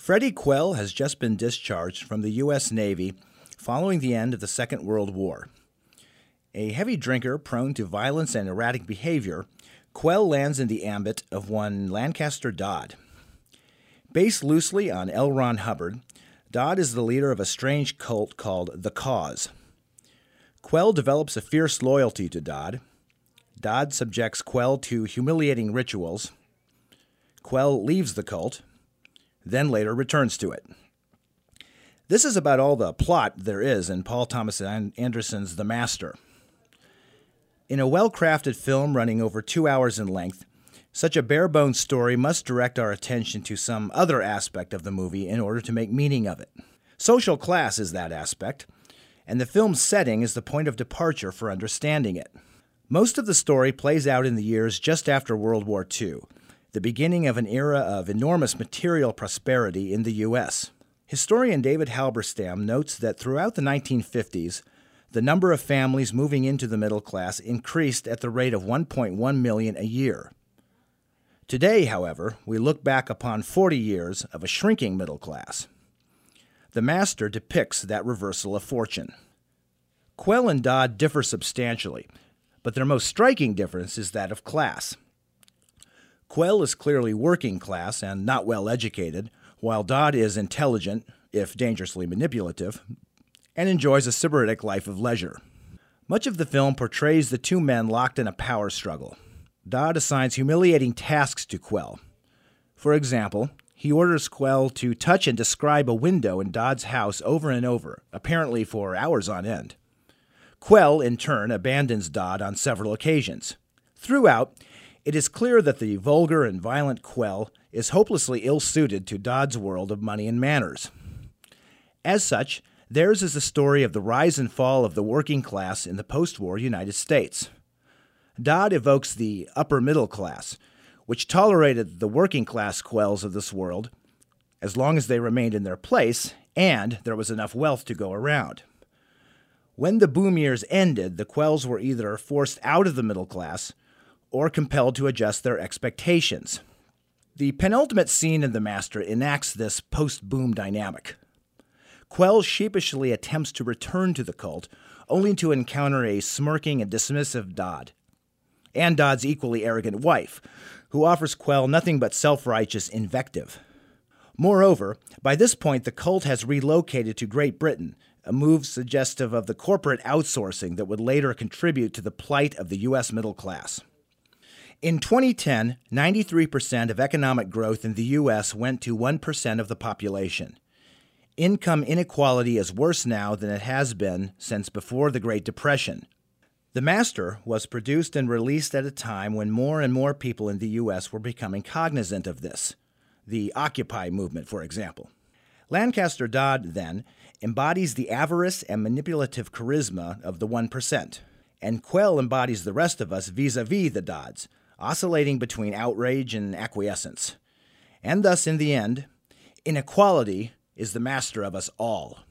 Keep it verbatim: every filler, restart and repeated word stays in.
Freddie Quell has just been discharged from the U S Navy following the end of the Second World War. A heavy drinker prone to violence and erratic behavior, Quell lands in the ambit of one Lancaster Dodd. Based loosely on L. Ron Hubbard, Dodd is the leader of a strange cult called The Cause. Quell develops a fierce loyalty to Dodd. Dodd subjects Quell to humiliating rituals. Quell leaves the cult, then later returns to it. This is about all the plot there is in Paul Thomas Anderson's The Master. In a well-crafted film running over two hours in length, such a bare-bones story must direct our attention to some other aspect of the movie in order to make meaning of it. Social class is that aspect, and the film's setting is the point of departure for understanding it. Most of the story plays out in the years just after World War Two, the beginning of an era of enormous material prosperity in the U S. Historian David Halberstam notes that throughout the nineteen fifties, the number of families moving into the middle class increased at the rate of one point one million a year. Today, however, we look back upon forty years of a shrinking middle class. The Master depicts that reversal of fortune. Quell and Dodd differ substantially, but their most striking difference is that of class. Quell is clearly working class and not well educated, while Dodd is intelligent, if dangerously manipulative, and enjoys a sybaritic life of leisure. Much of the film portrays the two men locked in a power struggle. Dodd assigns humiliating tasks to Quell. For example, he orders Quell to touch and describe a window in Dodd's house over and over, apparently for hours on end. Quell, in turn, abandons Dodd on several occasions. Throughout, it is clear that the vulgar and violent Quell is hopelessly ill-suited to Dodd's world of money and manners. As such, theirs is the story of the rise and fall of the working class in the post-war United States. Dodd evokes the upper middle class, which tolerated the working-class Quells of this world as long as they remained in their place and there was enough wealth to go around. When the boom years ended, the Quells were either forced out of the middle class or compelled to adjust their expectations. The penultimate scene in The Master enacts this post-boom dynamic. Quell sheepishly attempts to return to the cult, only to encounter a smirking and dismissive Dodd, and Dodd's equally arrogant wife, who offers Quell nothing but self-righteous invective. Moreover, by this point the cult has relocated to Great Britain, a move suggestive of the corporate outsourcing that would later contribute to the plight of the U S middle class. In twenty ten, ninety-three percent of economic growth in the U S went to one percent of the population. Income inequality is worse now than it has been since before the Great Depression. The Master was produced and released at a time when more and more people in the U S were becoming cognizant of this. The Occupy movement, for example. Lancaster Dodd, then, embodies the avarice and manipulative charisma of the one percent, and Quell embodies the rest of us vis-a-vis the Dodds, oscillating between outrage and acquiescence. And thus, in the end, inequality is the master of us all.